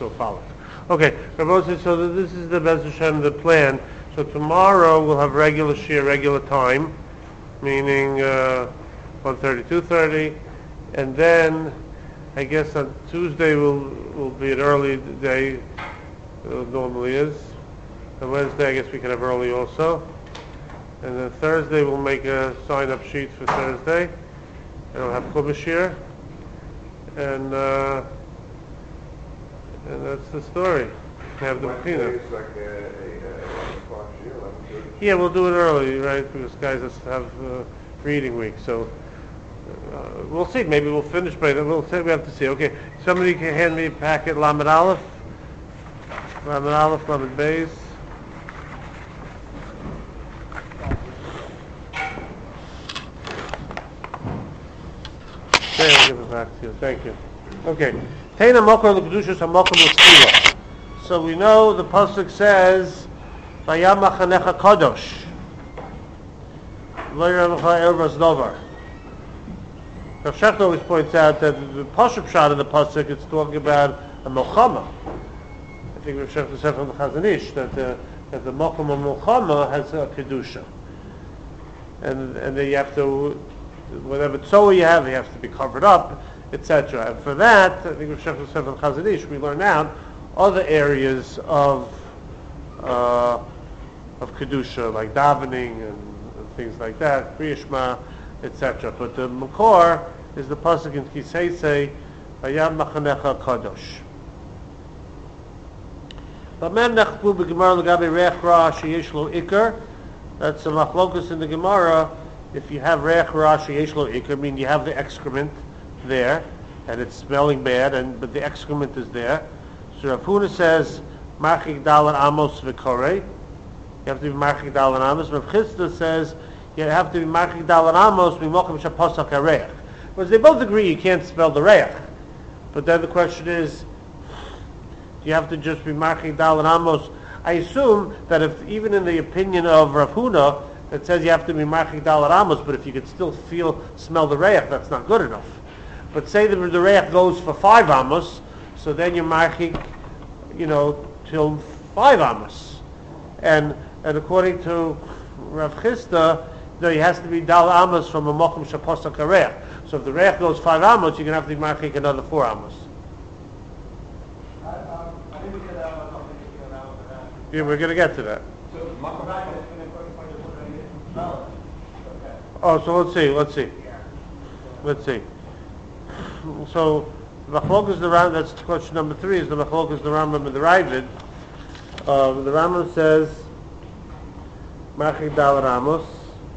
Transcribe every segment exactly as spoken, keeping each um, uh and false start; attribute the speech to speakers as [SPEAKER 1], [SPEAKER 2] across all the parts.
[SPEAKER 1] will follow. Okay, Rabbi says, so this is the Bez Hashem, the plan. So tomorrow we'll have regular shir, regular time, meaning uh, one thirty, two thirty, and then I guess on Tuesday will will be an early day, uh, normally is. On Wednesday I guess we can have early also. And then Thursday we'll make a sign-up sheet for Thursday. And we'll have Chumashir. And uh, and that's the story. We have the Pina. Yeah, we'll do it early, right? Because guys have uh, reading week. So uh, we'll see. Maybe we'll finish by then. We'll see. We have to see. Okay. Somebody can hand me a packet. Lamed Aleph. Lamed Aleph. Lamed Beis. Okay, I'll give it back to you. Thank you. Okay. Teina Mokor l'Kedushas HaMokom l'Tefila. So we know the pasuk says, "Vayam Machanecha Kadosh." Lo Yiramecha Ervas Novar. Rav Shechter always points out that the pasuk shot of the pasuk it's talking about a Milchama. I think Rav Shechter said from the Chazon Ish that the that the Mokom of Milchama has a kedusha, and and then you have to. Whatever tzoa you have, you have to be covered up, et cetera. And for that, I think Rav Shechter said from Chazon Ish, we learn out other areas of uh, of kedusha, like davening and, and things like that, kriyishma, et cetera. But the makor is the pasuk in Kiseisei, Vayam Machanecha Kadosh. Lamen nechbu b'gemara l'gabe reich ra sheyesh lo ikar. That's a machlokus in the Gemara. If you have reich ra sheyesh lo ikar, I mean you have the excrement there, and it's smelling bad, and but the excrement is there. So Rav Huna says, Marchik Dalan Amos V'Korei. You have to be Marchik Dalan Amos. Rav Chisda says, you have to be Marchik Dalan Amos Mimokim Shaposak HaReich. Because they both agree you can't spell the Reich. But then the question is, you have to just be Marchik Dalan Amos. I assume that if, even in the opinion of Rav Huna, it says you have to be Marchik Dalan Amos, but if you could still feel, smell the Reich, that's not good enough. But say that the Reich goes for five Amos, so then you're marking, you know, till five amos, and and according to Rav Chisda, no, it has to be dal amos from a mokum shaposak hareich. So if the reich goes five amos, you're gonna have to be marking another four amos. Yeah, we're gonna get to that. Oh, so let's see, let's see, let's see. So. The Machlokas the Rambam, that's question number three, is the Machlokas the Rambam and the Ravid. Uh, the Rambam says, Marchik Dal Ramos.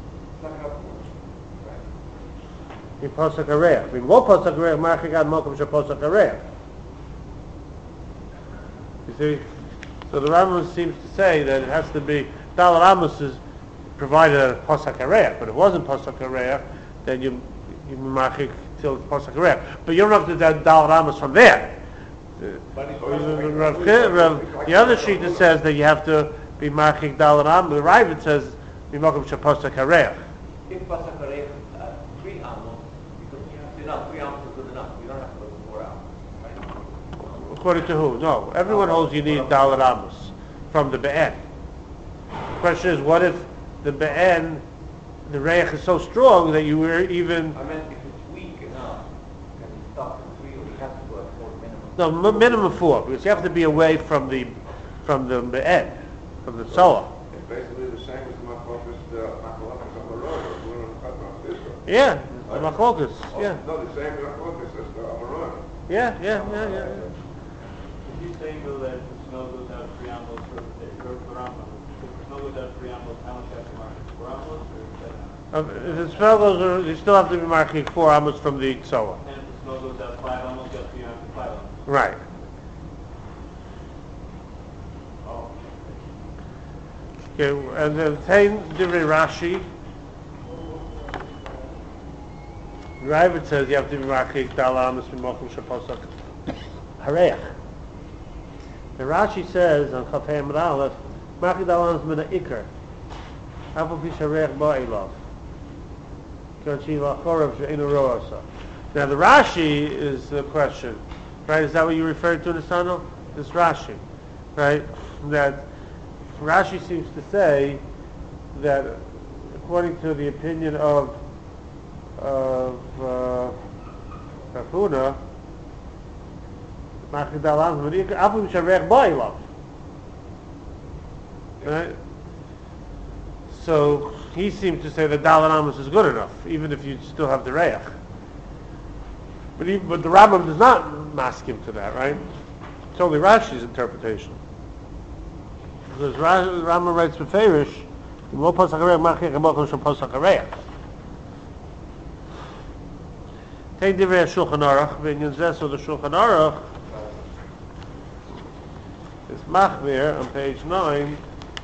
[SPEAKER 1] In Pasuk HaReich. I mean, what Pasuk HaReich? Marchik Ad Mokum Shapasuk HaReich. You see? So the Rambam seems to say that it has to be, Dal Ramos is provided at Pasuk HaReich, but if it wasn't Pasuk HaReich, then you, you Marchik till Pasuk HaReich. But you don't have to do Dal Ramos from there. The other sheet that says that you have to be marking Dal Ramos. The Ravid says Mimakom Shapasuk HaReich.
[SPEAKER 2] If Pasuk HaReich uh, three amos, because you have to enough. Three amos is good enough. You don't have to go to four amos. Right?
[SPEAKER 1] According to who? No. Everyone holds you need Dal Ramos from the Be'en. The question is, what if the Be'en, the Reich is so strong that you were even...
[SPEAKER 2] I meant if it's weak enough, and you stop at three, you have to go at four minimum.
[SPEAKER 1] No, m- minimum four, because you have to be away from the from the Be'en, from the Tzoa.
[SPEAKER 3] It's basically the same as the Machlokas, the Machlokas on the road. We're on the Chatmah Israel.
[SPEAKER 1] Yeah, the Machlokas, yeah.
[SPEAKER 3] No, the same Machlokas as the Amarona.
[SPEAKER 1] Yeah, yeah, yeah, yeah.
[SPEAKER 4] If you saying though that the snow goes out three amos for the Rambam, if the snow goes out three amos, how much have to mark? Four amos or seven amos?
[SPEAKER 1] Um, if the smell goes, are, you still have to be marking four amos from the Tzoa.
[SPEAKER 4] And if the snow goes out five amos, you have to be marking five amos.
[SPEAKER 1] Right.
[SPEAKER 4] Oh.
[SPEAKER 1] Okay, and then Tain Divrei Rashi. Ravid says you have to be marking Dal Amos Mimokum Shaposak Hareich. The Rashi says on Chafei Amud Aleph, marking Dal Amos Mina Iker. Afu Pi Shareich Ba'ilov. Kanchi Lachorav She'enu Roasa. Now the Rashi is the question, right? Is that what you referred to, Nisano? this Rashi, right? That Rashi seems to say that according to the opinion of of uh, Rav Huna, right? So he seems to say that Dalet Amos is good enough, even if you still have the Reach. But, he, but the Rambam does not mask him to that, right? It's only Rashi's interpretation. Because Ra- Rambam writes Beferish, "Mo pasach hareich machik hamokom shel pasach hareich." Take divrei Shulchan Aruch, v'inyan zeh, so the Shulchan Aruch is machmir on page nine.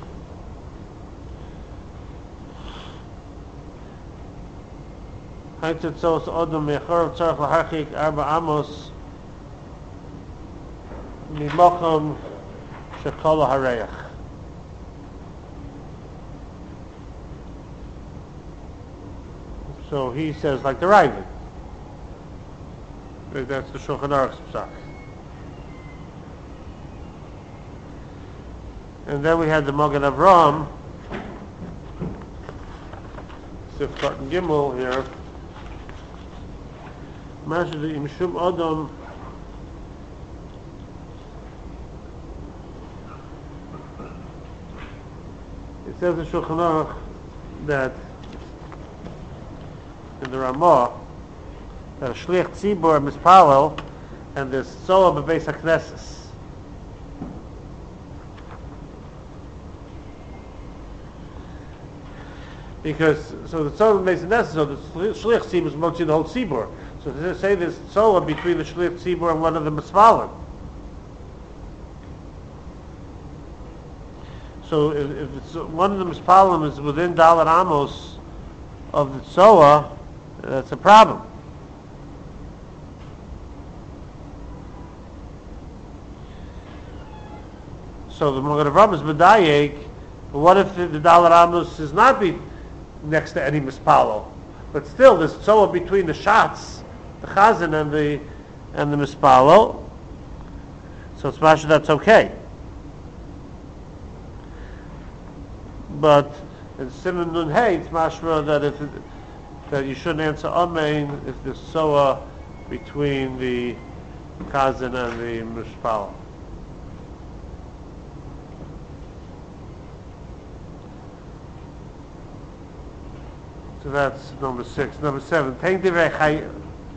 [SPEAKER 1] Haitzet tzos odom mechorov tzarech laharchik arba amos mimokom shekol hareich. So he says like the Ravid. That's the Shulchan Aruch's psak. And then we had the Magen Avraham, Sifkat and Gimel here. Mashed the Imshum Odom it says in Shulchan Aruch that in the Ramah that a Shliach Tzibur Mispalel and there's Soa Bebeis HaKnesses. Because, so the Soa Bebeis HaKnesses, so the Shliach Tzibur is mostly the whole Tzibur. So they say there's Soa between the Shliach Tzibur and one of the Mispalim. So if, if it's, one of the Mispalim is within Dalet Amos of the Soa, that's a problem. So the Magen Avraham is Medayek, but what if the, the Dalet Amos is not be next to any Mispalo? But still there's Soa between the shots, the Chazan and the and the Mispalo. So it's mashma that's okay. But in Simon Nun Hey, it's mashma that if it, that you shouldn't answer Amen if there's Soa between the Chazan and the Mispalo. So that's number six. Number seven. Take divrei Chayim.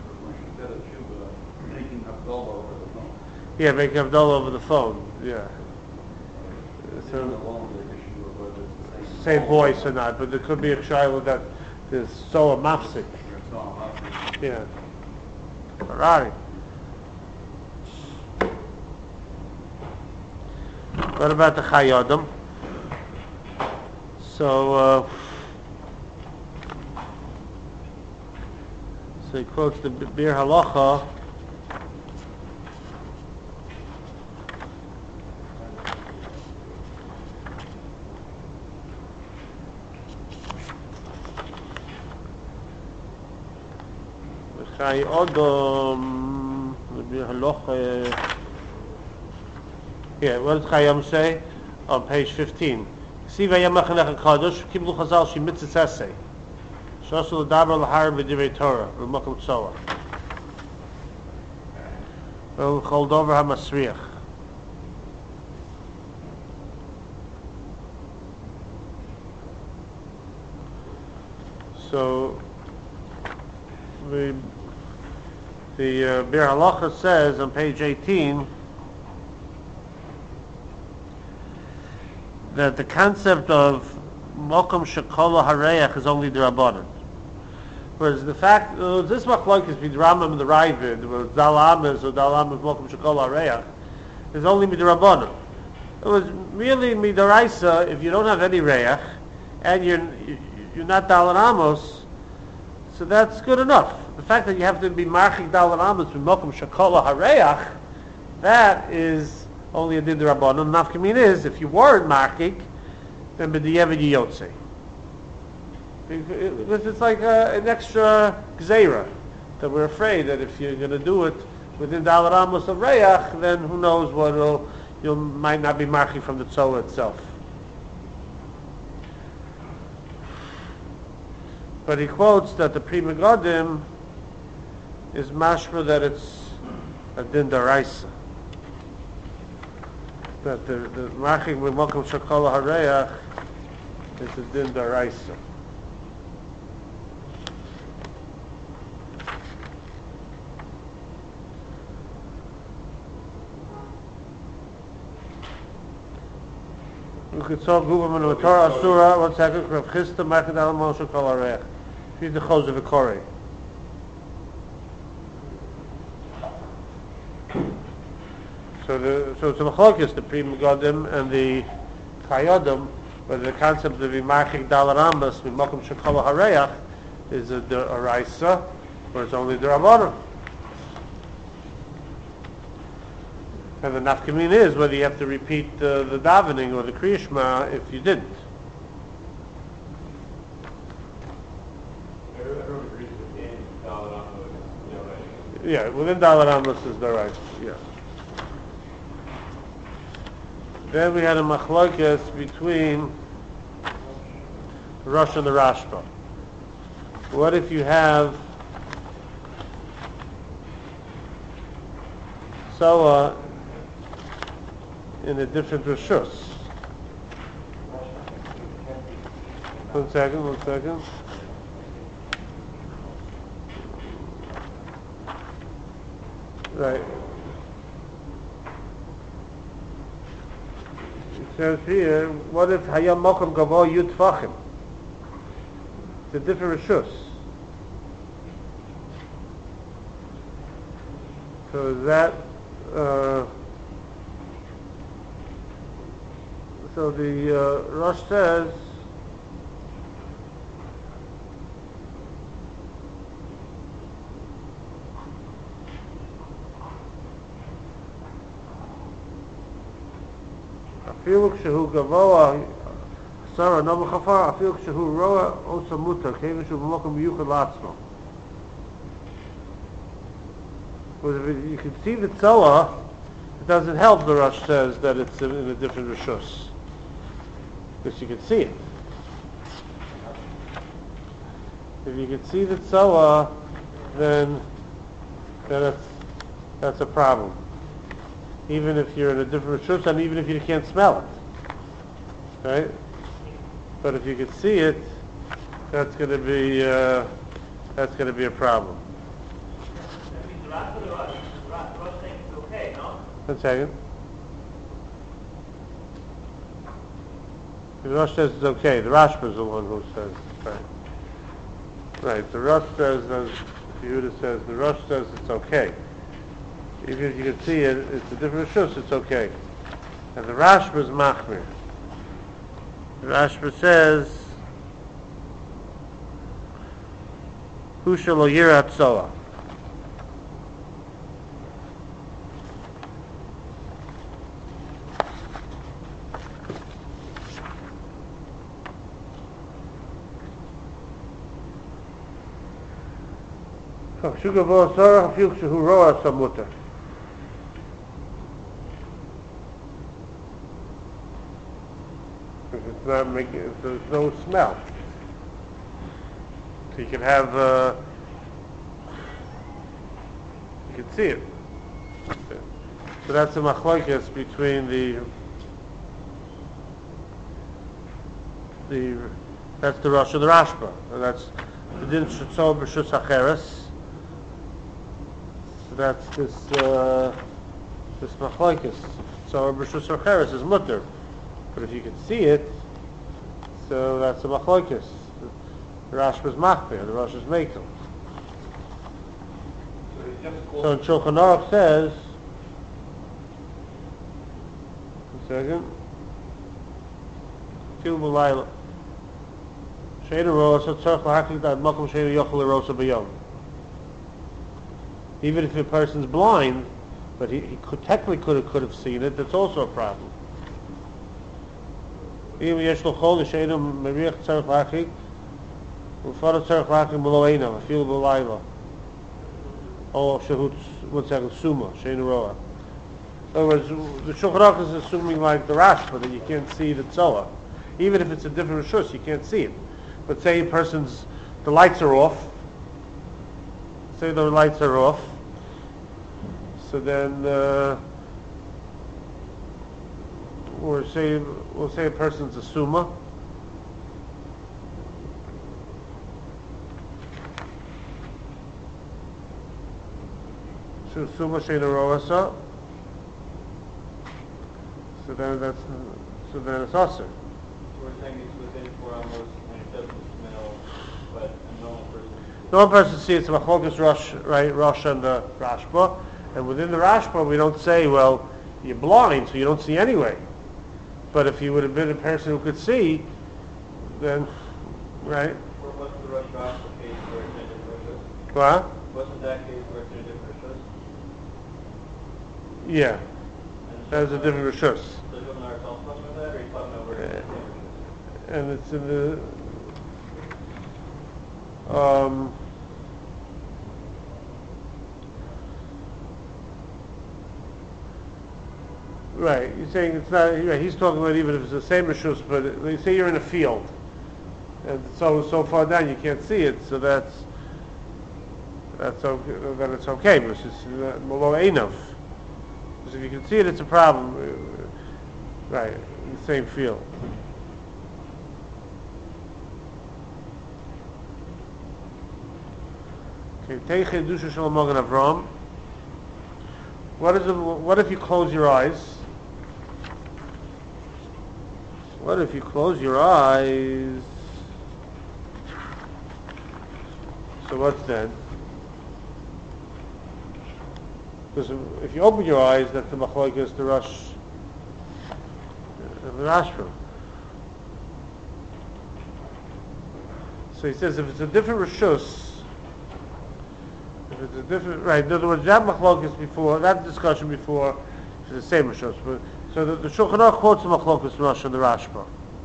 [SPEAKER 3] Making Havdalah over the phone.
[SPEAKER 1] Yeah, making Havdalah over the phone. Yeah. So,
[SPEAKER 3] Alone, the issue of whether it's the
[SPEAKER 1] same voice or not, but there could be a shiloh that there's so a mafsik.
[SPEAKER 3] It's not enough.
[SPEAKER 1] Yeah. Ferrari. What about the Chayyadam? So, uh, so he quotes the Bir Halacha. Chayyadam, the Bir Halacha. Yeah, what does Chayyam say? On page fifteen. See Vayamachanech HaKadosh, Kiblu Chazal, She Mitzvah Essay. Shosul Dabar Lahar B'divrei Torah, R'makam Tzoah. Well, called over HaMasriach. So, the, the uh, Bir Halacha says on page eighteen, that the concept of Mokum Shekol Hareach is only the Rabbanan. Whereas the fact, uh, this machlokes between the Rambam and the Ravid, where Dal Ames or Dal Ames Mokum Shekol Hareach, is only Midrabanan. It was merely Midaraisa if you don't have any Reach, and you're, you're not Dal Amos, so that's good enough. The fact that you have to be Marchik Dal Amos with Mokum Shekol Hareach, that is only a Din Rabbanon. Nafkamin is, if you weren't Markik, then B'diyevid Yotze. Because it's like uh, an extra Gzeira, that we're afraid that if you're going to do it within Dalet Amos of Reach, then who knows what it'll, you might not be marking from the Tzola itself. But he quotes that the Pri Megadim is mashma that it's a din daraisa. That the the marking with Mokum Shakala Hareach is a din daraisa. We could talk Guvam and Torah Asura, one second, Rav Chisda, Marking Al Moshe Shakala Hareach. She's the Chos of the Korei. So the so it's a machlokes, the Pri Megadim and the Chayodim, whether the concept of Imachik Dalet Amos Mimakom Shekala Hareach is a Araisa or it's only the Rabbanim. And the nafkamin is whether you have to repeat uh, the davening or the Kriya Shema if you didn't.
[SPEAKER 4] Everyone agrees within Dalet Amos, you know, right?
[SPEAKER 1] Yeah, within Dalet Amos is the right. Yeah. Then we had a machlokes between Rosh and the Rashba. What if you have Soa in a different Rishus? One second, one second. Right. It says here, what if Hayam Mokum Gavo Yud Tvachim? It's a different Rishus. So is that, uh, so the uh, Rosh says, אפילו כשהוא גבוה, שרה לא מחפר, אפילו כשהוא רוע או סמוטה, כיוון שהוא במקום מיוחד לעצמו. You can see the Tzola, it doesn't help, the Rosh says, that it's in a different Rishus. Because you can see it. If you can see the Tzola, then, then that's, that's a problem. Even if you're in a different Rishus, and even if you can't smell it. Right? But if you can see it, that's going to be, uh, that's going to be a problem.
[SPEAKER 2] That means the Rosh of the Rosh, the Rosh, the Rosh thinks it's okay, no?
[SPEAKER 1] One second. The Rosh says it's okay. The Rashba is the one who says, right. Right, the Rosh says, as Yehuda says, the Rosh says it's okay. Even if you can see it, it's a different Rishus, it's okay. And the Rashba is Machmir. The Rashba says, Hu shelo yirat Tzola. כשהוא גבוה שרה, אפילו כשהוא רוע סמוטה. It's not making, there's no smell. So you can have, uh, you can see it. So that's a machlokes between the, the, that's the Rosh and the Rashba. And that's the din shetzol b'shus hacheres. So that's this, uh, this machlokes. So b'shus hacheres is mutter. But if you can see it, so that's a machlokes. The Rashba is machmir, the Rosh is mekel. So in Shulchan Aruch says, one second, Fil b'layla, she'enu roa so tzarech l'haklik da'ad makom she'enu yochel l'rosa b'yom. Even if a person's blind, but he, he could, technically could have, could have seen it, that's also a problem. אם יש לו חול שאינו מריח צריך להרחיק ולפעמים צריך להרחיק בלא עיניו, אפילו בלילה. Oh, shehut, one second, suma, shein roa. In other words, the Shulchan Aruch is assuming like the Rashba that you can't see the tzoa. Even if it's a different rishus, you can't see it. But say a person's, the lights are off. Say the lights are off. So then, uh, or say, we'll say a person's a suma. So suma shein roasa. So then that's, so then it's also.
[SPEAKER 4] So we're saying it's within four amos and it doesn't smell, but a normal person.
[SPEAKER 1] No one person sees it's machlokas Rosh, right? Rosh and the Rashba, and within the Rashba we don't say, well, you're blind, so you don't see anyway. But if you would have been a person who could see, then, right?
[SPEAKER 4] Or wasn't the Rosh Rashba case where it's in a different rishus?
[SPEAKER 1] What?
[SPEAKER 4] Wasn't that case where it's in a different rishus?
[SPEAKER 1] Yeah, that is a different rishus,
[SPEAKER 4] Does Shulchan Aruch also talk about that, or are you talking about where it's in a different rishus?
[SPEAKER 1] and it's in the. Um, Right, you're saying it's not, right, he's talking about even if it's the same rishus, but they say you're in a field, and so so far down you can't see it, so that's, that's okay, then it's okay, but it's just below enough. Because if you can see it, it's a problem, uh, right, in the same field. Okay, Teich Kedusha Shel Magen Avram. What is it, what if you close your eyes? What if you close your eyes? So what's then? Because if you open your eyes, that's the machlokas, the Rosh, the Rashba. So he says if it's a different rishus, if it's a different, right, in other words, that machlokas before, that discussion before, is the same rishus. But, so the, the Shulchan Aruch quotes the machlokas Rosh and the Rashba.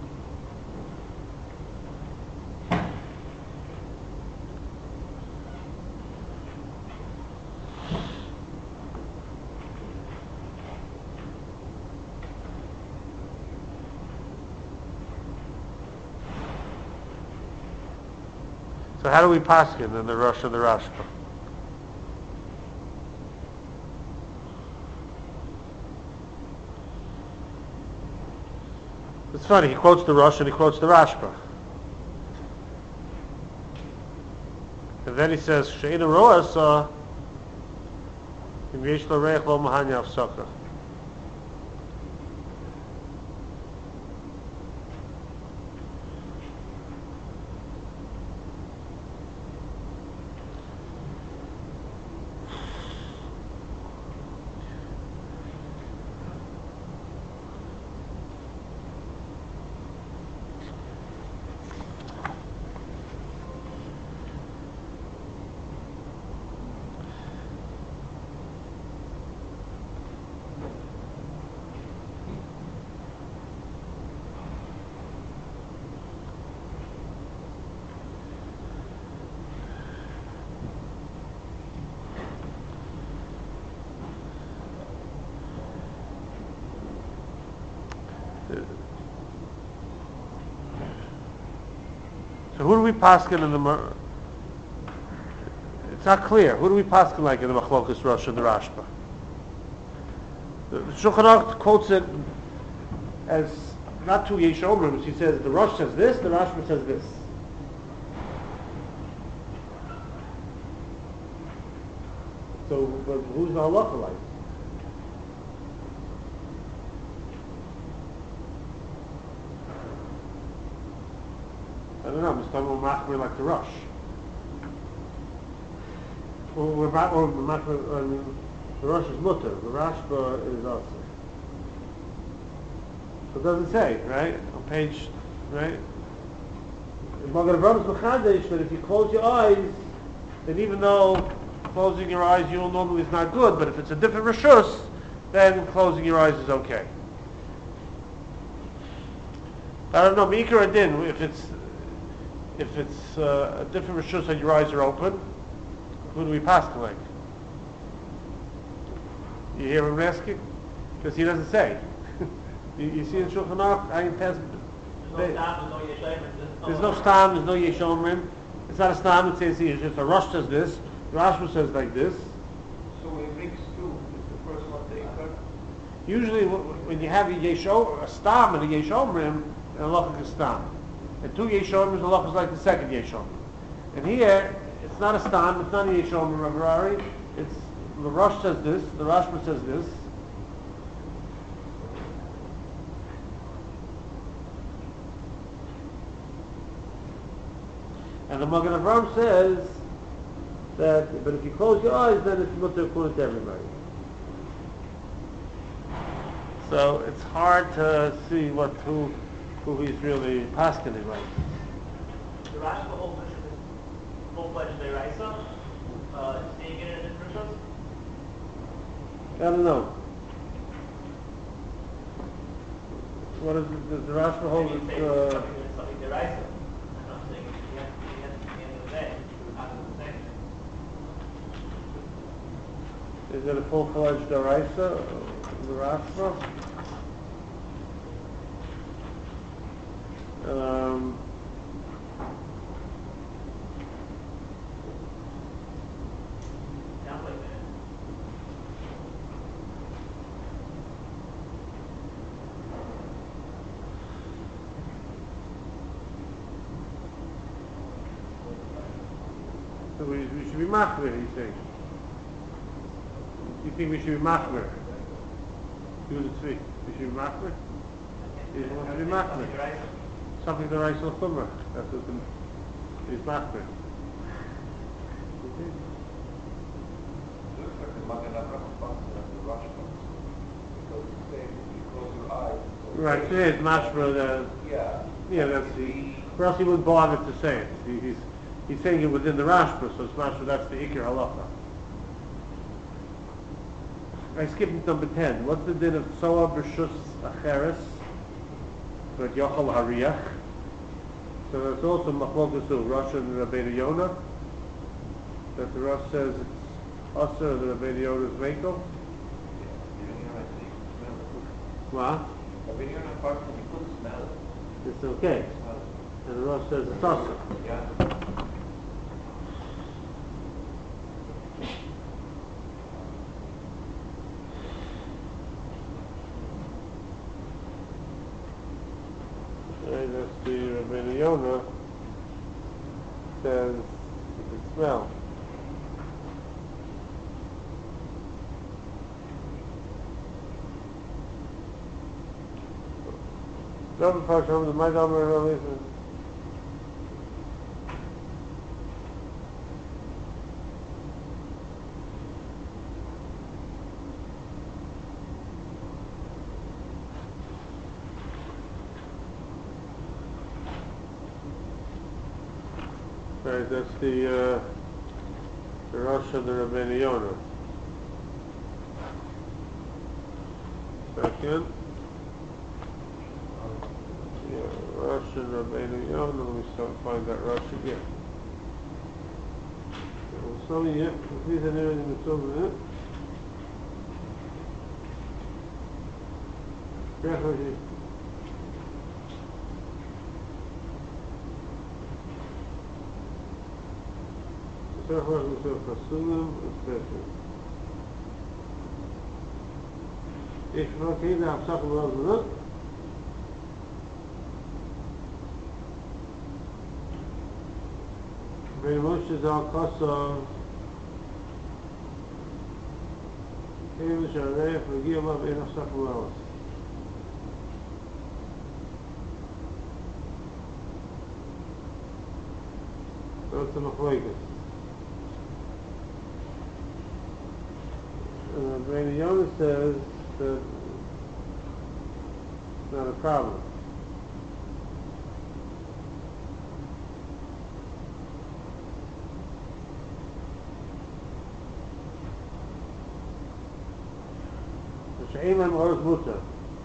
[SPEAKER 1] So how do we paskin in the Rosh and the Rashba? It's funny, he quotes the Rosh and he quotes the Rashba. And then he says, She'ina ro'asa, im yesh lo reich lo mahanya afsaka. So who do we paskin in the? Mer- it's not clear. Who do we paskin like in the machlokas Rosh and the Rashba? The, the Shulchan Aruch quotes it as not two yesh omrim. He says the Rosh says this, the Rashba says this. So, but who's the halacha like? I don't know, I'm just talking about machmir like the Rosh. Or we're back, or machmir, I mean, the Rosh is mutter, the Rashba is also. So it doesn't say, right? On page, right? In Magen Avram's Mechadesh, that if you close your eyes, then even though closing your eyes you'll normally is not good, but if it's a different rishus, then closing your eyes is okay. I don't know, Mikra Adin, if it's if it's uh, a different rishus and your eyes are open, who do we pass to like? You hear him asking? Because he doesn't say. you, you see in Shulchan Aruch, Ayin Tes.
[SPEAKER 2] There's no stam, there's no yeshayim,
[SPEAKER 1] There's no stam, there's no yeshomrim. It's not a stam, it says here. It's just a Rosh says this, the Rashba says like this.
[SPEAKER 2] So when it brings two, is the first one the ikar?
[SPEAKER 1] Usually wh- when you have a yeshom, a stam and a yeshomrim, an halacha is stam. And two yeshomrim, the halacha is like the second yeshom. And here, it's not a stam, it's not a yeshomrim, Rav Harari. It's, the Rosh says this, the Rashba says this. And the Magen Avraham says that, but if you close your eyes, then it's mutter according to everybody. So it's hard to see what who who he's really paskening right.
[SPEAKER 5] The Rashba holds this is full-fledged deraisa, uh, seeing it in different shows.
[SPEAKER 1] I don't know. What is it? Does the Rashba hold
[SPEAKER 5] Maybe
[SPEAKER 1] it?
[SPEAKER 5] say
[SPEAKER 1] Uh,
[SPEAKER 5] something that's something deraisa. And I'm saying you have to be at the beginning of the day. It happens the same thing.
[SPEAKER 1] is it a full-fledged deraisa? The Rashba? Um,
[SPEAKER 5] Sounds like that.
[SPEAKER 1] so we, we should be machmir, he's saying. You think we should be machmir? Do the three. We should be machmir? He wants to be machmir.
[SPEAKER 5] Something deraisa.
[SPEAKER 1] Something the rice of Chumrah. That's what the, is machmir.
[SPEAKER 3] Looks like the Magen Avraham passes on the Rashba. Because it's saying if you close your eyes. so-
[SPEAKER 1] Right, so it's mashmir, uh,
[SPEAKER 3] Yeah.
[SPEAKER 1] yeah, that's the, or else he wouldn't bother to say it. He, he's, he's saying it within the Rashba, so it's mashmir, that's the Ikar halacha. I skipped number ten. What's the din of Tzoa B'Shus Acheres? So at Yochel Hariyach. So that's also Machlokas of Rosh and Rabbeinu Yonah. That the Rosh says it's Aser, the Rabbeinu Yonah is Mekel. What?
[SPEAKER 2] Apart from you could smell it.
[SPEAKER 1] It's okay.
[SPEAKER 2] Smell
[SPEAKER 1] And the Rosh says it's Aser.
[SPEAKER 2] it. Yeah.
[SPEAKER 1] Right, that's the Rabbeinu Yonah says you can smell. Double Parsham, the Maidam Rabbeinu. Right, that's the, uh, the Rosh of the Rabbeinu Yonah. Second. Yeah, Rosh and Rabbeinu Yonah. Let me start find that Rosh again. So, yeah, these are everything that's over there. Yeah, okay. Sefach Yosef Chasudim, et cetera. Ich frage jeden Absach und was wird. Wenn Moshe sagt, Kosov, Kevin Sharei, vergier mal, wen Absach und was. That's the Machloikas. And the Rabbeinu Yonah says that it's not a problem. שאין להם אורס מוצר.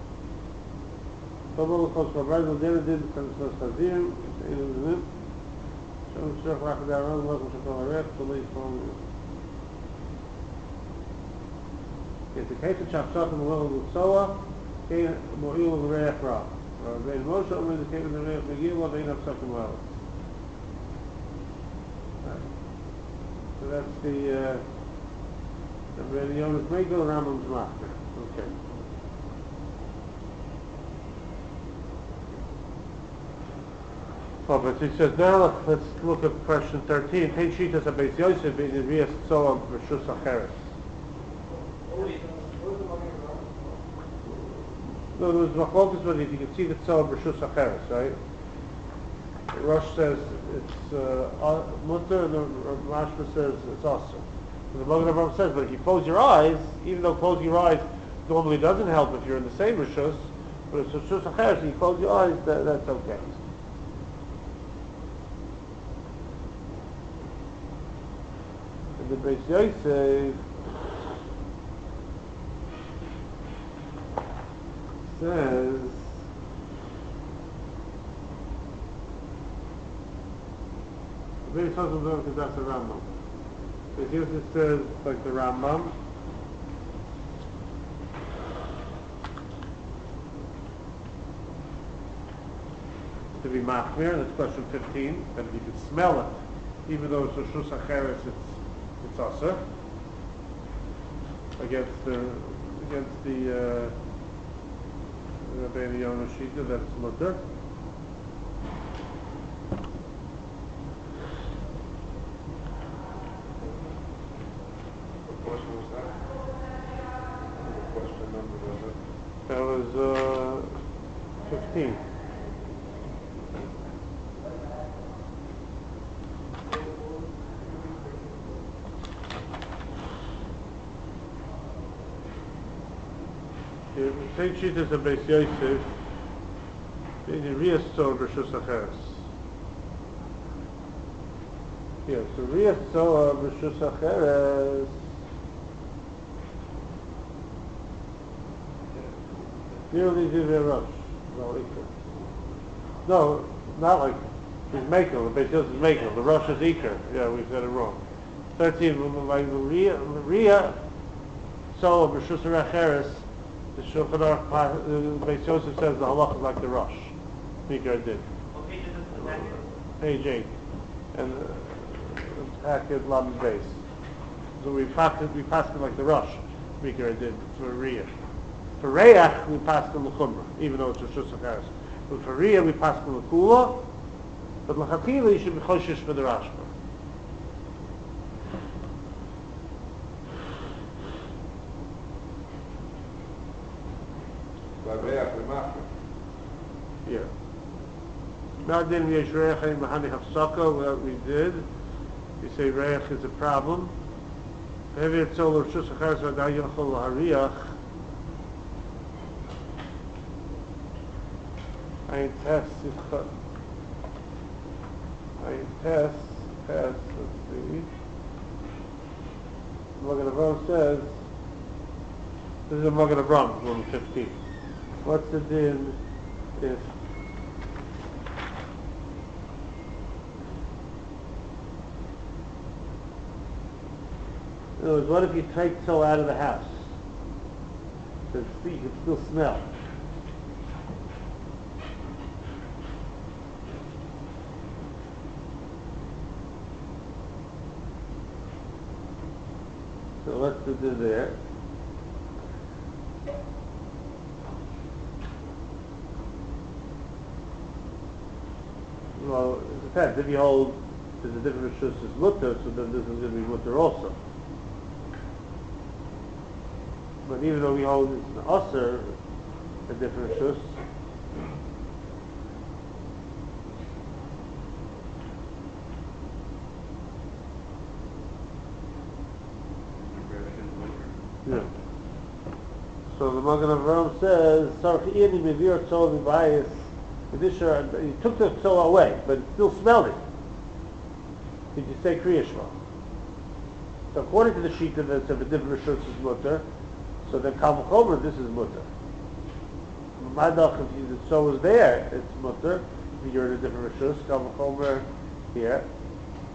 [SPEAKER 1] טוב בו לכל סבבה, נודע לדין כנסות חזירים, שאין להם זמן. שם נצטרך לך דערון, לא כמו שכל הריח, שלא יספור ממנו. It's a case of chapsach and the Soa, Kain Mo'il Reach Ra. Or Ben Moshe Omer the Kain of the Reach Megillah, Vein Chapsach and Well. So that's the, uh, the Ben Yonas Megillah, Rambam's Machmer. Okay. Oh, but he says now let's look at question thirteen. Tain Shitas HaBeis Yosef in Riyas Tzoam Rishus Acheres. No, there was Machlokas, but if you can see the Tzoam Rishus Acheres, right? The Rosh says it's uh, Mutter, and the Mashma says it's Asr. So the Magen Avraham says, but if you close your eyes, even though closing your eyes normally doesn't help if you're in the same Rishus, but it's Rishus Acheres, and you close your eyes, that, that's okay. The Beis Yosef says the Beis Yosef says because that's a Rambam. Beis Yosef says like the Rambam. To be machmir, that's question fifteen. That if you could smell it, even though it's a Rishus Acheres, it's it's Asr against the against the uh, Rabbeinu Yonah Shita, that's Mutter.
[SPEAKER 3] What question was that? What question number was it?
[SPEAKER 1] That was uh, fifteen. Take Shitas HaBeis Yosef in Riyas Tzoam Rishus Acheres. Yes, so Riyas Tzoam Rishus Acheres nearly did a rush. No, not like he's Mekel, the Beis Yosef is Mekel, the Rosh is Iker. Yeah, we said it wrong. thirteen, like the Riyas Tzoam Rishus Acheres. The Shulchan Aruch, the Beis Yosef says the halach is like the Rosh. Mikra did.
[SPEAKER 5] What page is this in the packet?
[SPEAKER 1] Page eight. And uh, the packet Lam base. So we passed it, we passed it like the Rosh. Mikra did for Riyah. For Reach, we passed it L'chumra, even though it's a Rishus Acheres. But for Riyah, we passed it L'kula. But L'chatila, you should be choshish for the Rashba. Yeah. Now then we have Reich and Mahani Hafsaka, what we did. We say Reich is a problem. Heavy at Solar Rishus Acheres V'Aday Yochol L'Hariach. Ein Tess is Ein Tess, Tess, let's see. Magen Avraham says, this is a Magen Avraham, one fifteen. What's the din if in other words, what if you take so out of the house? So you can still smell. So what's the din there? Well, it depends. If you hold there's a different Rishus as Mutter, so then this is going to be Mutter also. But even though we hold it's an Asr, a different Rishus, yeah. So the Magen Avraham says, "Sarchi ini mevir tzol v'bayis." He took the tzol away, but it still smelled it. Did you say Kriya Shema? So according to the Shita, that's of a different Rishus is Mutter. So then Kal V'chomer, this is Mutter. Madach, if the tzol was there, it's Mutter. If you're in a different Rishus, Kal V'chomer here.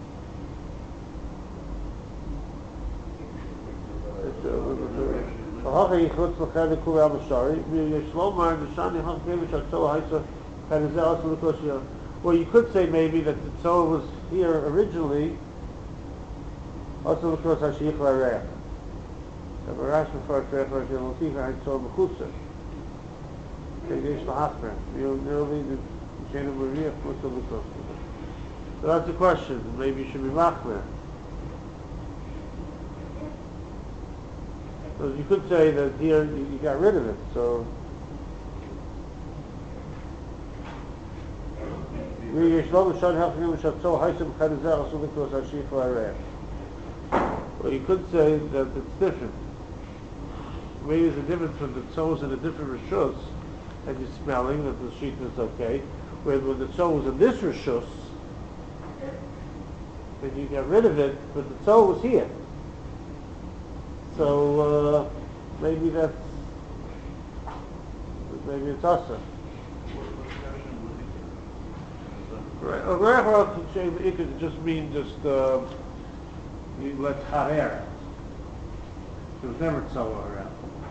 [SPEAKER 1] It's, uh, V'hocha yichutz l'chad kuli al b'shari, v'yishlomar v'shani hach kevish atzoa haisa chadizeh also l'koshiyah. Well, you could say maybe that the tzoa was here originally, also l'kos hashiyich l'reach. The Barash refers to reach l'ticha haitzoa b'chutzer. Kevish l'hachmer. You know, the Shena B'riach, also l'kos. So that's the question. Maybe you should be machmer. So you could say that here you, you got rid of it. So or you could say that it's different. Maybe there's a difference when the tzos in a different rishus and you're smelling that the sheet is okay. Where when the tzos was in this rishus, then you get rid of it, but the tzos was here. So uh, maybe that's maybe it's awesome. Right. It could just mean just uh, you let hot air out. There was never tzoa around.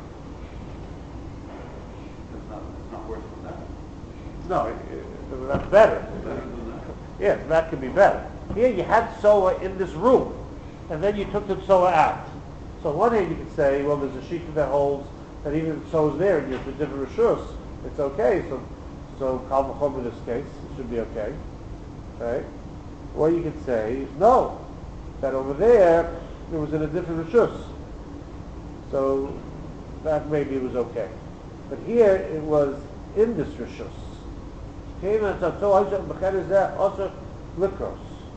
[SPEAKER 3] It's not, it's not worse than that.
[SPEAKER 1] No, it, it, that's better.
[SPEAKER 3] Better than that.
[SPEAKER 1] Yes, that could be better. Here you had tzoa in this room, and then you took the tzoa out. So on one hand you could say, well, there's a sheet that holds that even if tzoa is there and you're for different rishus, it's okay. So, so kal v'chomer in this case, it should be okay. Right? Or you could say, no, that over there, it was in a different rishus. So that maybe it was okay. But here, it was in this rishus. Came and said, so I said, b'cher is there also likros.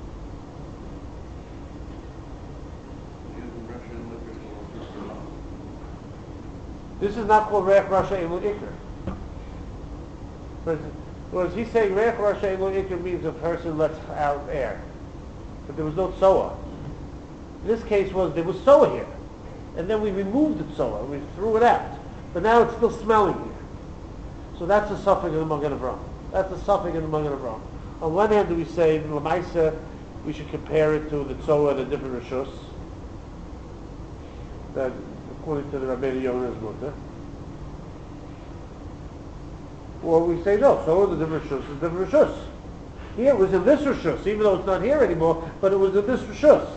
[SPEAKER 1] This is not called Reach Rasha Elu Iker. Whereas he's saying Reach Rasha Elu Iker means a person lets out air. But there was no tzoa. This case was, there was tzoa here. And then we removed the tzoa, we threw it out. But now it's still smelling here. So that's a suffix in the Magen Avraham. That's a suffix in the Magen Avraham. On one hand do we say, L'maisa, we should compare it to the tzoa and the different rishus. That according to the Rabbeinu Yonah's mutter. Or we say no, so the different rishus is different rishus. Here it was in this rishus, even though it's not here anymore, but it was in this rishus.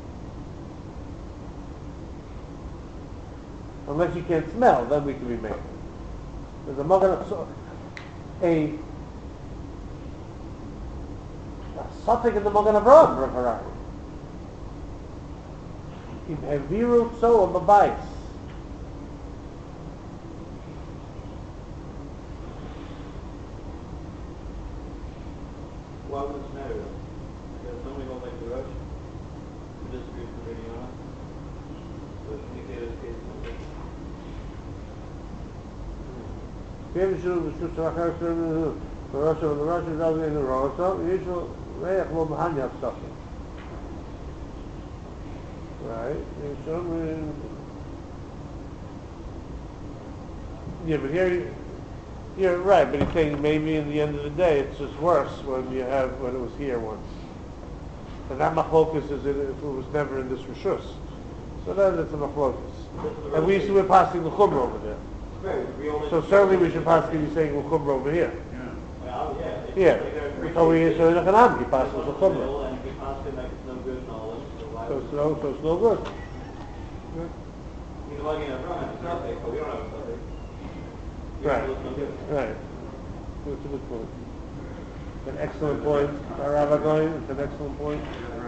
[SPEAKER 1] Unless you can't smell, then we can be made. There's a Magen a, a suffix in the Magen Avraham, Rav Harari. Im Heviru Tzoa B'bayis.
[SPEAKER 4] Why would this matter? Because somebody won't like the rush. Who disagrees with the radio on it. So if you get this case,
[SPEAKER 1] Kevin should have just Rachar Shem the Rosh of the Rosh is out in the Rosh. So usual Reich will behind you have something. Right? Yeah, but here you're right, but he's saying maybe in the end of the day it's just worse when you have when it was here once. And that machlokus is if it was never in this rishus. So then it's a machlokus. And we used to be passing the chumrah over there. So certainly we should pass be saying the chumrah over here.
[SPEAKER 4] well, yeah.
[SPEAKER 1] Yeah. So we so in the Chanam he passes the chumrah.
[SPEAKER 4] And if you pass it like it's no good and all this, so why
[SPEAKER 1] So
[SPEAKER 4] would
[SPEAKER 1] it's no so it's no good.
[SPEAKER 4] you know, in a run, it's nothing, but we don't have a suffix.
[SPEAKER 1] Right.
[SPEAKER 4] It's no good.
[SPEAKER 1] Right. That's a good point. An excellent point. Our Rabbi going, it's an excellent point.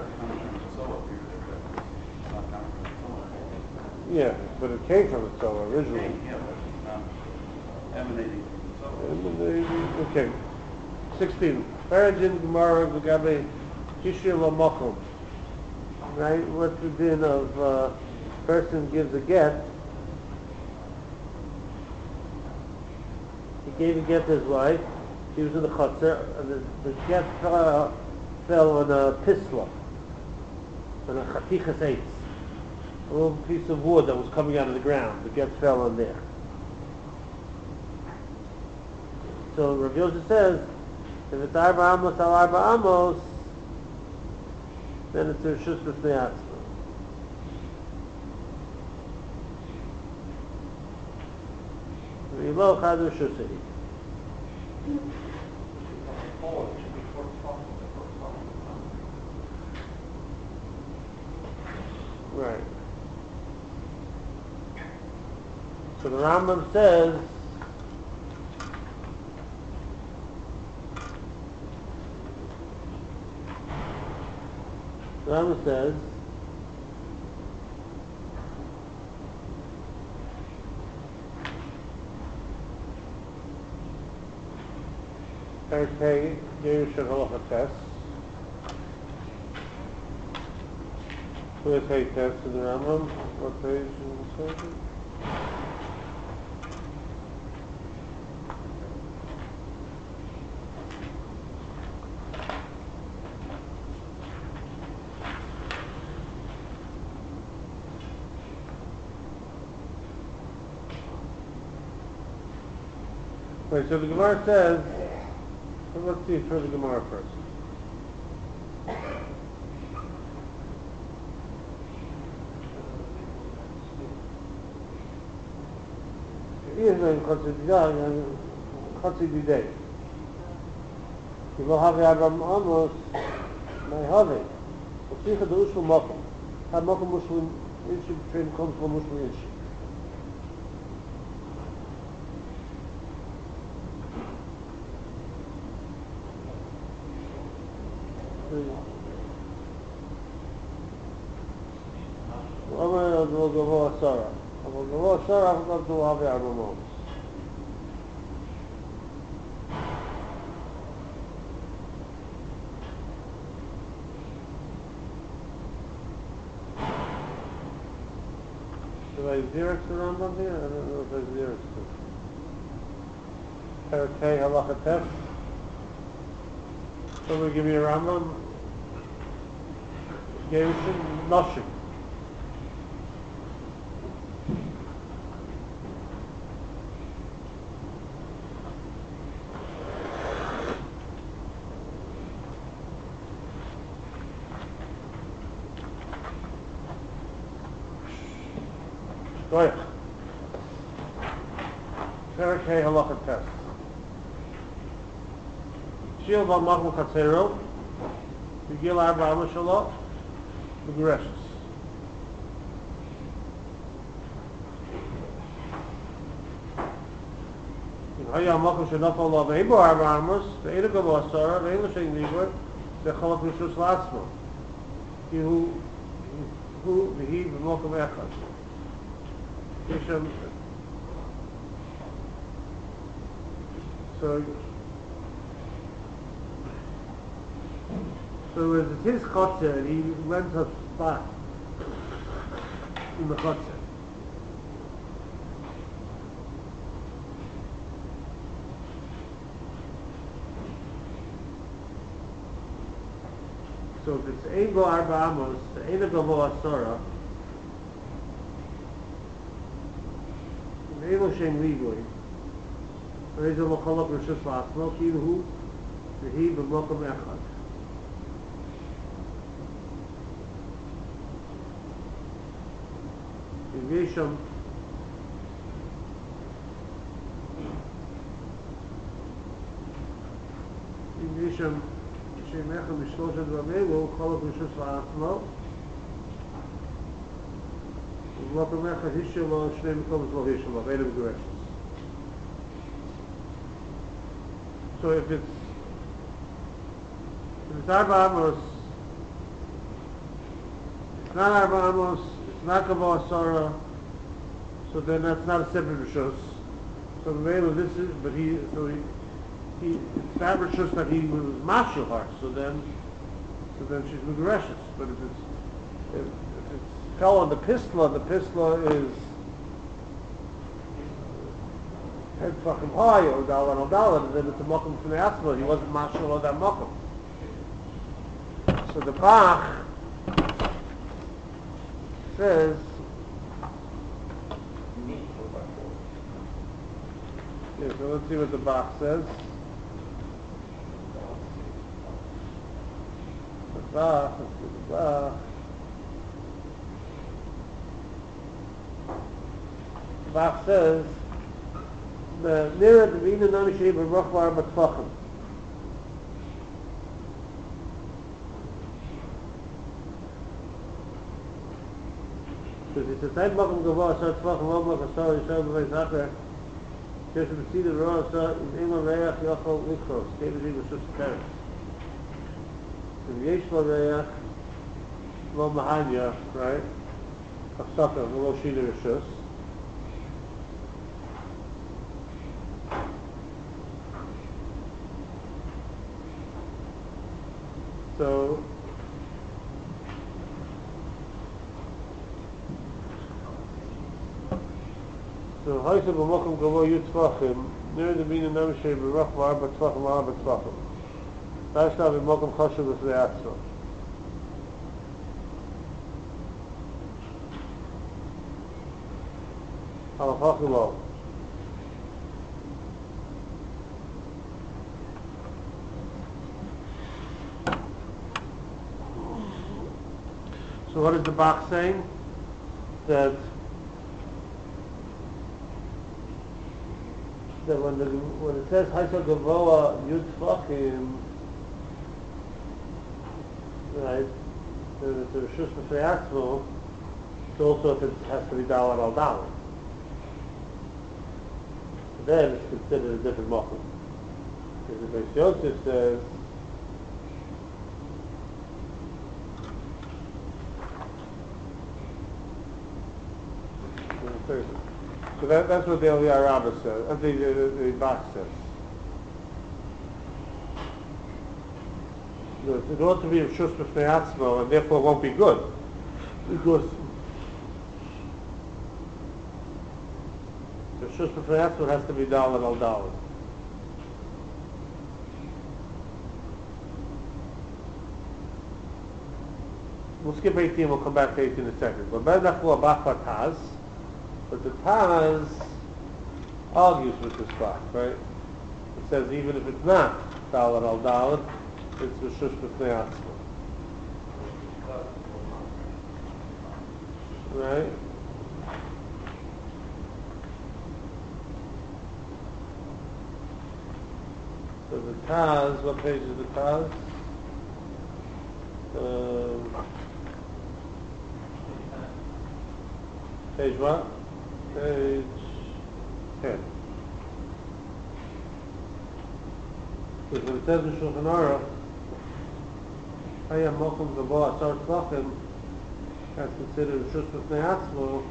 [SPEAKER 1] Yeah, but it came from the Torah originally.
[SPEAKER 3] Yeah, but, um, emanating from the
[SPEAKER 1] Emanating- Okay. Sixteen. Parajin Gemara V'Gabe Kishir L'Mokum. Right? What's the din of uh, person gives a get? He gave a get to his wife. She was in the chutzner, and the, the get fell, fell on a pisla, on a chatichas eitz, a little piece of wood that was coming out of the ground. The get fell on there. So Rav Yosef says, if it's arba amos al arba amos, then it's a reshus b'fnei atzma. Lo Chad Rishusei.
[SPEAKER 3] Oh, it should be four o'clock, four o'clock.
[SPEAKER 1] Right. So the Rambam says, the Rambam says, Okay, Yerush and Halacha test. Where's hay test in the Rambam? What page is it? Right, so the Gemara says, well, let's see for the Gemara first. Here's the Chotzi Didei. You will have Abraham Amos, my Havi. Osicha the Ushul Mokum. Have Mokum Muslim Inshi between comes from Muslim Inshi. Omer will go Asara. I will go Asara, I will go to Avi Abraham. Do I Xerox the Rambam here? I don't know if I Xerox it. Parakeh Halacha Tef. Somebody give me a Rambam. Gerushin Noshim. Right. Parakeh Halacha Test. Shiel Val Machmu Chatzero. Begil Arba Amashalo. Begreshus. In Haya Machmu Shenafal Lav Ebu Arba Amos. Ve'eda Gabo Asara. Ve'eda Shein Nigor. Ve'chalak Rishus Latzmo. He who who Ve'hi V'mokum Echad. So, so as it's his chotzer, and he went up back in the chotzer. So if it's ein go arba amos, ein gavo asora, Eilo Shem Ligoi, Rezo Mocholok Rishus Lasmo, Kilu, Vehi B'mokom Echad. Yvesham, Yvesham, Shem Echad Mishloshet Vamego, Cholok Rishus Lasmo, Mokum Echad Hishelo, Shnei Mekoms Lo Hishelo, Ve'eda B'gereshus. So if it's if it's Arba Amos, it's not Arba Amos, it's not Gabo Asara, so then that's not a separate Rishus. So the Ve'ela this is, but he, so he, he, it's not Rishus that he was Mashal Har, so then, so then she's B'gereshus. But if it's, if, if it's fell on the Pistla, the Pistla is head fucking high, or Dalan or Dalan, and then it's a Mokum from the Atzma, he wasn't Mashal of that Mokum. So the Bach says, yeah, so let's see what the Bach says. The Bach, let's see the Bach. Bach says, the near the Vina Namishi Baruchvar Batfachim. So it's a type of Gavah, so it's Fachim, Lobach, Asar, Yisrael, Bavay Zacher, Kesh B'Tzid, Ror, Asar, in Ema Reach, Yochel, Likros, David Riva, Sus, Teres. In Yesh Lo Reach, Lo Mahanya, right? Achsaka, Lo Shida Rishus. So, so Haisa b'mokum gavo yu tfachim, near the Bina Namishay b'rach v'arba tfachim v'arba tfachim. Tashna b'mokum chashuv b'fnei atzma. Halachach lo. So what is the Bach saying? That that when the when it says Haisa Gavoa Yud Tfachim, right, that it's a Rishus B'fnei Atzmo, it's also if it has to be Dalar al Dalar. Then it's considered a different Mokum. Because the Beis Yosef says so that, that's what the Eliyah Rabbah says, uh, the, the, the, the Bach says. So it ought to be a Rishus B'fnei Atzmo, and therefore won't be good. Because the Rishus B'fnei Atzmo has to be Dalet al Dalet. We'll skip eighteen, we'll come back to eighteen in a second. But Bedach Lo Bach Taz, but the Taz argues with this Bach, right? It says even if it's not Dalet al Dalet, it's Rishus B'fnei Atzmo. Right? So the Taz, what page is the Taz? Um, page what? Page ten. Because when it says in Shulchan Aruch, Hayam Mokum Gavoa Asar Tzlachim, that's considered Rishus B'fnei Atzmo.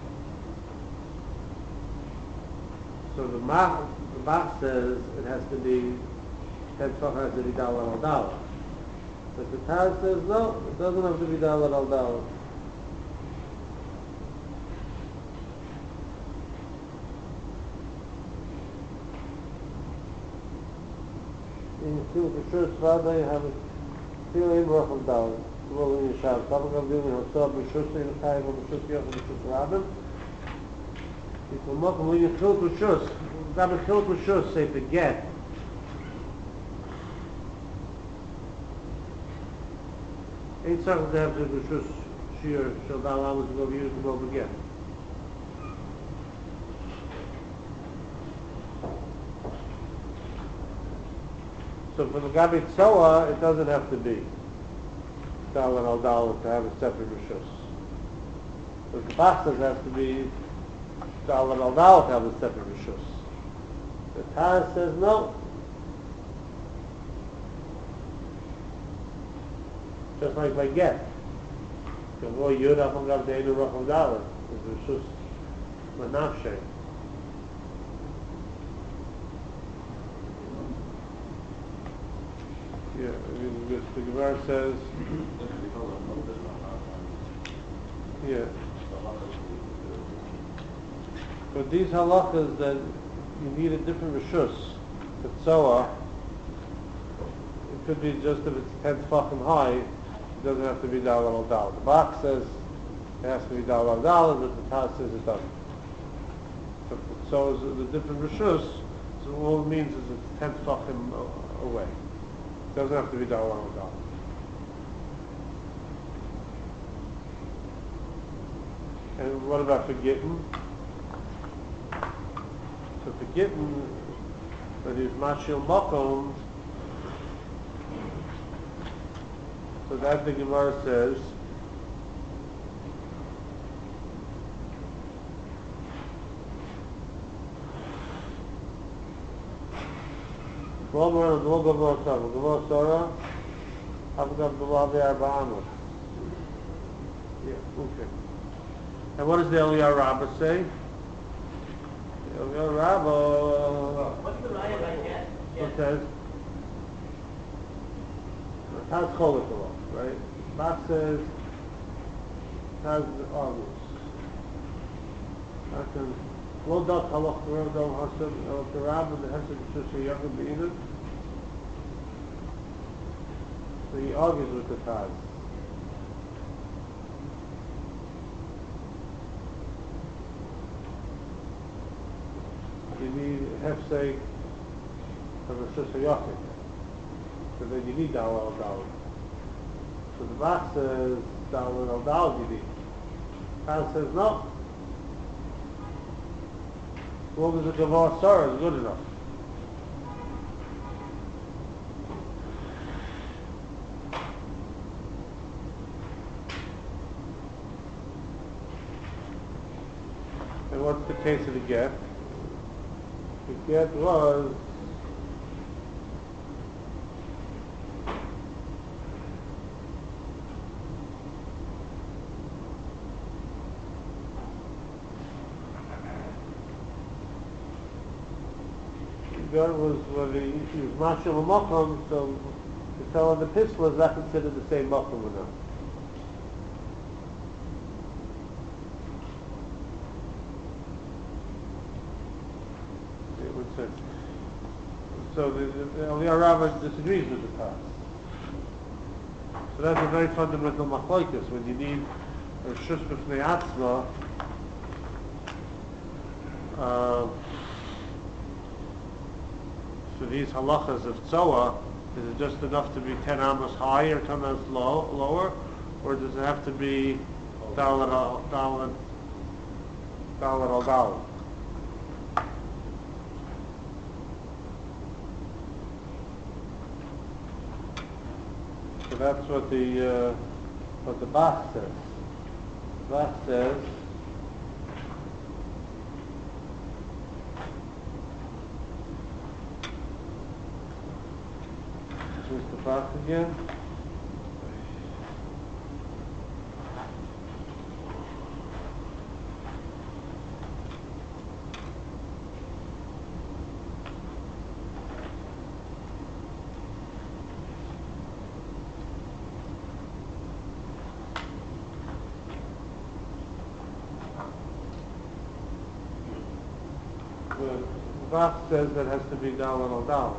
[SPEAKER 1] So the Mach, the Bach says it has to be ten Tzlachim has to be Dalet al Dalet. But the Taz says no, it doesn't have to be Dalet al Dalet. In the field for sure, Svada, you have a feeling rough of Dalet. Well, in Yishab, Tabak Avdil, you have Sab, Rishus, in the Chayim, Rishus, Yochel, Rishus, Rabbim. If you look, when you kill Rishus, Rabbi kill Rishus, say to get. Ain't something to have to Rishus, Shir, Shaldal, Amos, to go use to go again. So for the Gabi Tzoa, it doesn't have to be Dalet al Dalet to have a separate Rishus. But the Bach says it has to be Dalet al Dalet to have a separate Rishus. The Taz says no. Just like by get. Gavo Yud Afon Gav Deinu Roch al Dalet is Rishus Manafshe. Yeah, I mean, the, the Gemara says, yeah. But these halachas that you need a different rishus, the tzoa, it could be just if it's ten tefachim high, it doesn't have to be dalet al dalet. The Bach says it has to be dalet al dalet, but the Taz says it doesn't. So the tzoa is the different rishus, so all it means is it's ten tefachim away. It doesn't have to be Dalet al Dalet. And what about for Gittin? So the Gittin, but he's Mashil Makom, so that the Gemara says, Romer and Roga Vosara, Vosara, Avgam Dulavi Arba'amot. Yeah, okay. And what does the Eliyah Rabbah say? The Eliyah Rabbah,
[SPEAKER 5] What's the raya by get?
[SPEAKER 1] what says? Taz Cholikolo, right? Bach says, Taz August. I can, Lo Dat Halach Rav Dom Hashem, El Terab, and the Hesed Shusha Yaakov Be'inut. So he argues with the Taz. You need Hefsek of a Shusha Yaakov. So then you need Dawah al Dawah. So the Bach says Dawah al Dawah you need. Taz says no. As long as the Gavah Sarah is good enough. And what's the case of the get? The get was God was when he, he was Mashal Makom, so to tell on the pistol is not considered the same Makom or not. It would say. So the, the, the Eliyah Rabbah disagrees with the Taz. So that's a very fundamental machlokes when you need a Shus B'fnei Atzma. Uh, So these halachas of tzoa, is it just enough to be ten amos high or ten amos low, lower, or does it have to be dalet al dalet dalet al dalet? So that's what the uh, what the Bach says. The Bach says. Here's the Bach again. The Bach says that has to be down and down.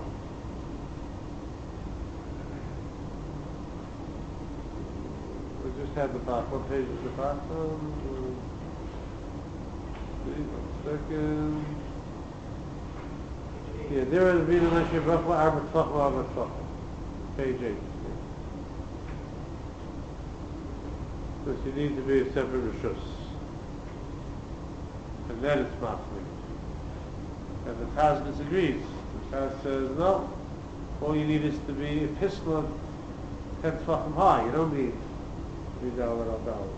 [SPEAKER 1] Just had the Bach. What page is the Bach on? Please, one second. Yeah, there is Vina Nashe Bachla Arbat Fachla Arbat Fachla. Page eight. Because you need to be a separate Rishus. And then it's Machli. And the Taz disagrees. The Taz says, no, all you need is to be a Pisla ten Tfachim high. You don't need Dalet al Dalet.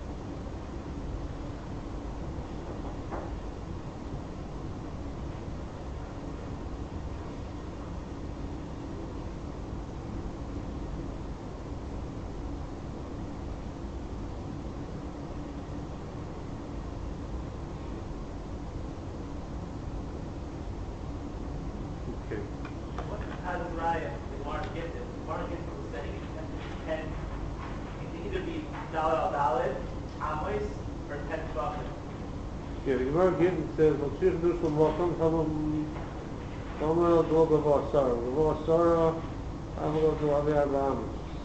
[SPEAKER 1] Okay.
[SPEAKER 5] How does Raya, the Gemara get this? The Gemara gets from the setting and it can either be Dalet al Dalet, Amos, or ten Shvachim.
[SPEAKER 1] Yeah, the Gemara Gittin says, "L'tzich dushel mokum tamam tamam do gavah sara gavah sara amro do avi arba'am."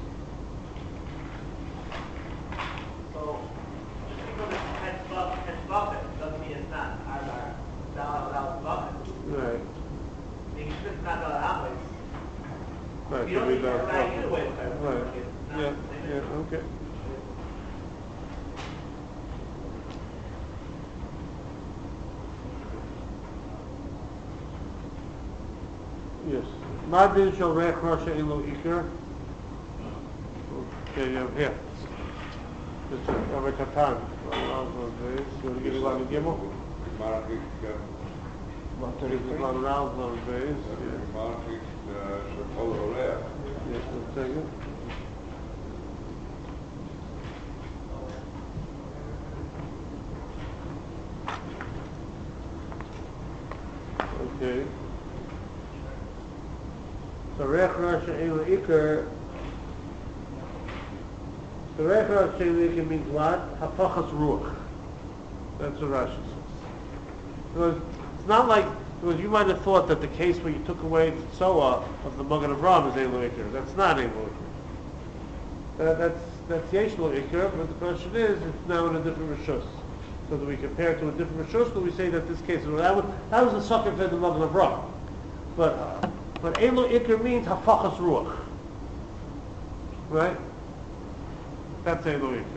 [SPEAKER 5] So, because it's ten Shvachim, ten Shvachim doesn't mean it's not Adar, Dalet al Shvachim.
[SPEAKER 1] Right.
[SPEAKER 5] Because it's not Dalet Amos.
[SPEAKER 1] Right.
[SPEAKER 5] You don't
[SPEAKER 1] to be
[SPEAKER 5] need to
[SPEAKER 1] that
[SPEAKER 5] rag
[SPEAKER 1] fucking-
[SPEAKER 5] either way.
[SPEAKER 1] Right.
[SPEAKER 5] It's not
[SPEAKER 1] Yeah.
[SPEAKER 5] the same.
[SPEAKER 1] Yeah. Okay. Madin shall reach Rasha in lo ikr. Okay, you have here. This is over Katan. You want to give it one Gimel?
[SPEAKER 3] Markik,
[SPEAKER 1] What is it one round on the base?
[SPEAKER 3] Markik, Shakol Olea.
[SPEAKER 1] Yes, one second. Okay. So Rech Rasha Elu Iker. So Rech Rasha Elu Iker means what? Hafachas Ruach. That's what Rashi says. Because it's not like, because you might have thought that the case where you took away the tzoa of the Magen Avraham is Elu Iker. That's not Elu Iker. That, that's that's Yeshlo Iker, but the question is, it's now in a different Rishus. So that we compare it to a different Rishus, so we say that this case, that was, that was the sucker for the Magen Avraham. But, but Elu Iker means Hafachas Ruach. Right? That's Elu Iker.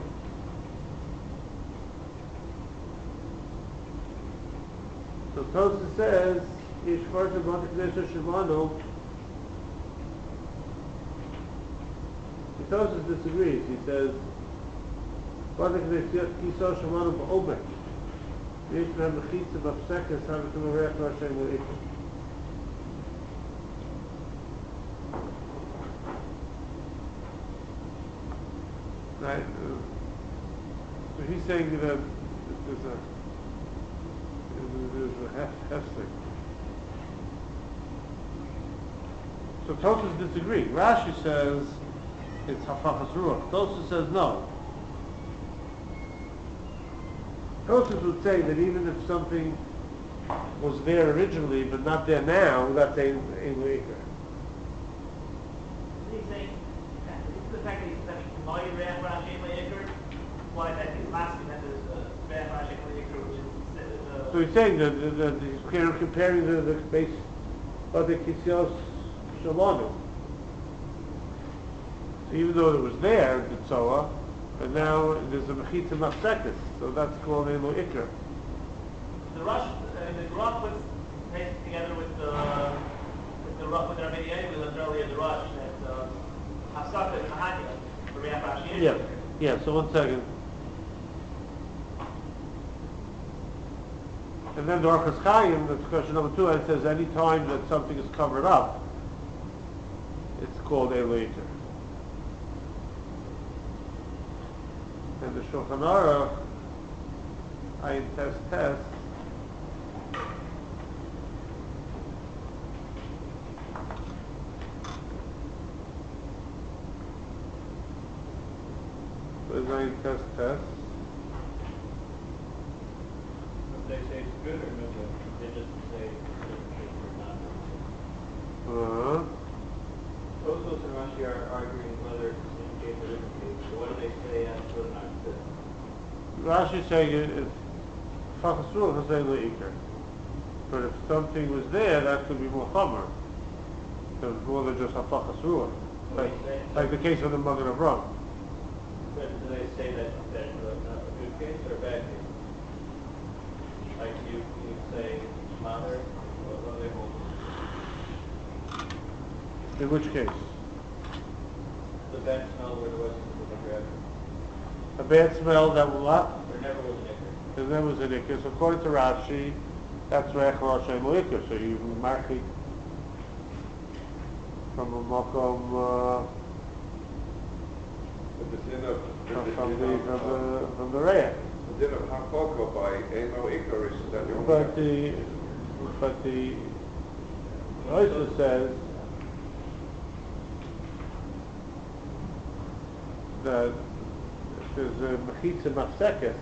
[SPEAKER 1] So Tosfos says, Yishvarta B'Mata Kedesha Shemanu. Tosfos disagrees. He says, B'Mata Kedesha Kiso Shemanu B'Obek. Yishna Mechitza B'Psekas Ha'Vitum Reach Rasha Elu Iker. Right? Uh, so he's saying that there's a there's a hef- hefsek. So Tosfos disagree. Rashi says it's hafachas ruach. Tosfos says no. Tosfos would say that even if something was there originally but not there now, that's a Elu Iker.
[SPEAKER 5] He's saying, it's the fact that he's saying, my Reach Rasha Elu Iker, why that is lasting that is Reach Rasha Elu Iker, which is
[SPEAKER 1] So he's saying that, that, that he's kind of comparing the, the base of the Kisios Shalonu. So even though it was there, the Tzoa, but now there's a Mechitza Mafsekis, so that's called Elu Iker.
[SPEAKER 5] the rush, uh, the Grok was placed together with the with the Ruch with the Rabbeinu Yehuda, we learned earlier the rush that uh, Hafsaka is Mahania for Reach Rasha Elu
[SPEAKER 1] Yeah,
[SPEAKER 5] Iker.
[SPEAKER 1] yeah, so one second. And then the Orchos Chaim, that's question number two, and it says any time that something is covered up, it's called Elu Iker. And the Shulchan Aruch, Ayin Test Test, what is Ayin Test Test?
[SPEAKER 4] They say it's good or no good? They just say it's not.
[SPEAKER 1] Uh-huh.
[SPEAKER 4] Tosfos and Rashi are arguing whether it's in case or different case. So what do they say as to whether or not it's good?
[SPEAKER 1] Rashi saying it is Hafachas Ruach is Elu Iker. But if something was there, that could be more Chomer. Because it's more than just Hafachas Ruach. Like, like the case of the Magen Avraham.
[SPEAKER 4] But do they say that that's a, a good case or a bad case? Like you, you say mother, what do they hold?
[SPEAKER 1] In which case?
[SPEAKER 4] The bad smell where there wasn't a grab.
[SPEAKER 1] A bad smell that will what?
[SPEAKER 4] There never was an icker.
[SPEAKER 1] And there was an Iker. So according to Rashi, that's Reich Rasha Elu Iker. So you mark it from a Makom, uh,
[SPEAKER 3] But the din of,
[SPEAKER 1] from
[SPEAKER 3] the
[SPEAKER 1] the, from
[SPEAKER 3] din
[SPEAKER 1] the,
[SPEAKER 3] of,
[SPEAKER 1] from the Reich.
[SPEAKER 3] the din of Hakoko by Elo Iker is that you only
[SPEAKER 1] But
[SPEAKER 3] have
[SPEAKER 1] the, but the, Rashi says that if there's a Mechitza Mafsekes,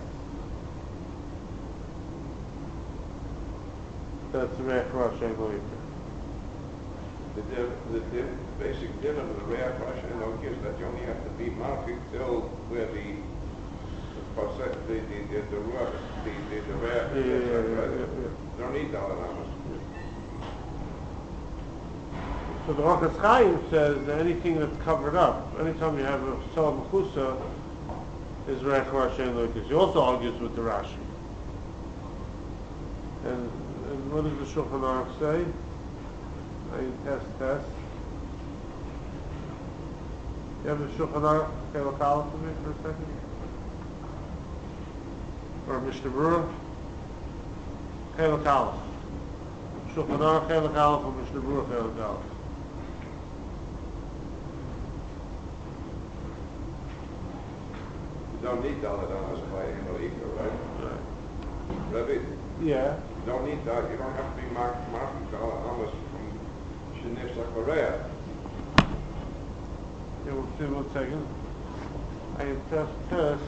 [SPEAKER 1] that's Reich Rasha Elu Iker.
[SPEAKER 3] the din, the din, the basic din of the Reach Rasha Elu Iker is that you only have to be marked till where the the process, the the the the Ruach, the the the Reach,
[SPEAKER 1] Yeah, yeah, yeah, yeah, yeah.
[SPEAKER 3] don't need Dalanamas.
[SPEAKER 1] So the Orchos Chaim says that anything that's covered up, anytime you have a Tzal Mechusa, is Reich Rasha Elu Iker. He also argues with the Rashi. And, and what does the Shulchan Aruch say? I test, test. have the Shulchan Aruch Chelek Aleph for me for a second? Or Mister Brewer? Chelek Aleph. Shulchan Aruch Chelek Aleph or Mister Brewer Chelek Aleph?
[SPEAKER 3] You don't need Dalit Amas by Eno Iker, right?
[SPEAKER 1] Right.
[SPEAKER 3] Rabbi,
[SPEAKER 1] Yeah.
[SPEAKER 3] you don't need that. You don't have to be marked marked Dalit Amas from Shinif Zakaria.
[SPEAKER 1] Yeah, we'll see one second. I am test test.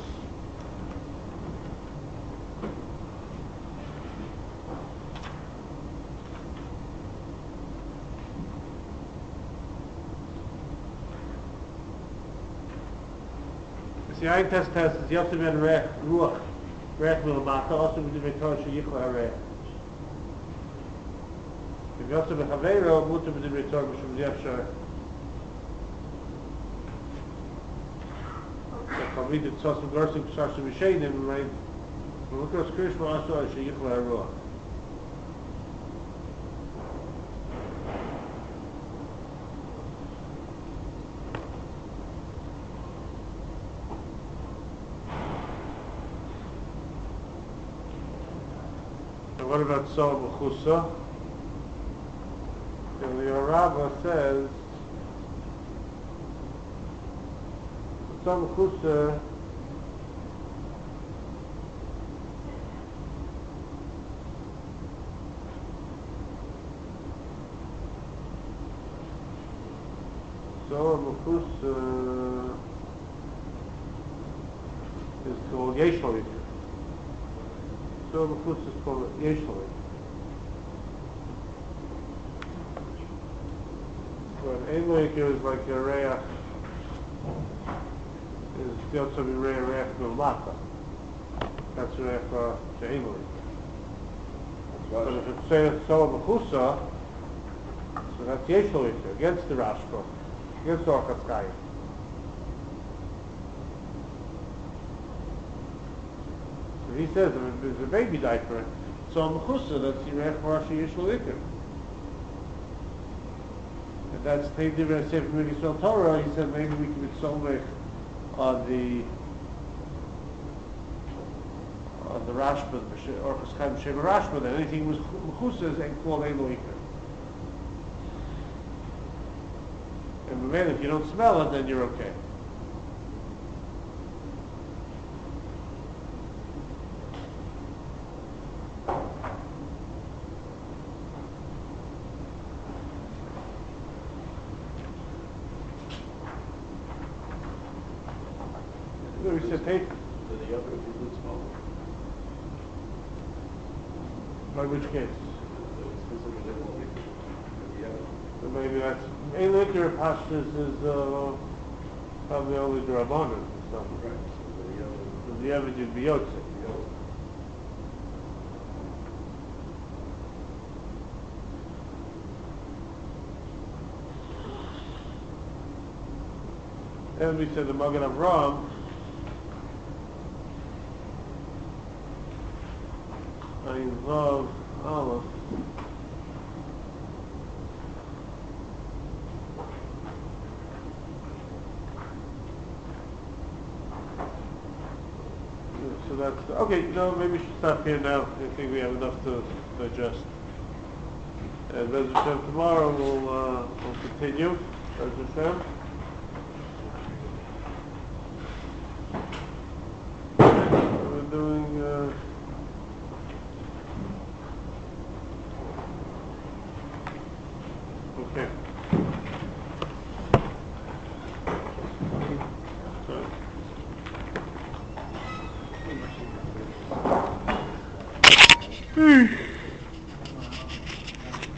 [SPEAKER 1] See, I test test is Yosef ben Rech Ruach Rech Milamata also with the Torah Sheyichla Harech. If Yosef ben Chaveiro Mutter with the Torah Mishum Yefshar. So read it Tzos V'Gorsik P'Sharsha V'Sheinim, right? Look at Krish V'Asor Sheyichla Haruach. And what about Sol B'Chusa? And the Rabbah says Sol B'Chusa Sol B'Chusa is called Yeshlo. So the food is called Yeshlo. But Eloiker is like a reach, is still to be reach reach Milmata. That's a reach for Eloiker. But if it says so Mechusa, so that's Yeshlo against the Rashba, against the Orchas Chaim. He says if there's a baby diaper, so Mechusa, that's Yirech Rashi Yishlo Iker. And that's Teiv Divrei Sefer Miri Sol Torah. He said maybe we can be Solmech on the on the Rashba, the Orchas Chaim Sheva Rashba, that anything was Mechusa and called Elo Iker. And man, if you don't smell it, then you're okay. We said take.
[SPEAKER 4] So the other is good smoke.
[SPEAKER 1] By which case?
[SPEAKER 4] So it's considered a little bit. Yeah.
[SPEAKER 1] So maybe that's a liquor pashtus is uh, probably only the Rabbanan or something.
[SPEAKER 4] Right. So the other.
[SPEAKER 1] Because the average would be Yotze. And we said the Magen Avraham. I love Aleph. So that's okay. No, maybe we should stop here now. I think we have enough to digest. And Bez Hashem, tomorrow we'll uh, we'll continue. Bez Hashem. We're doing. Uh, Okay. Good.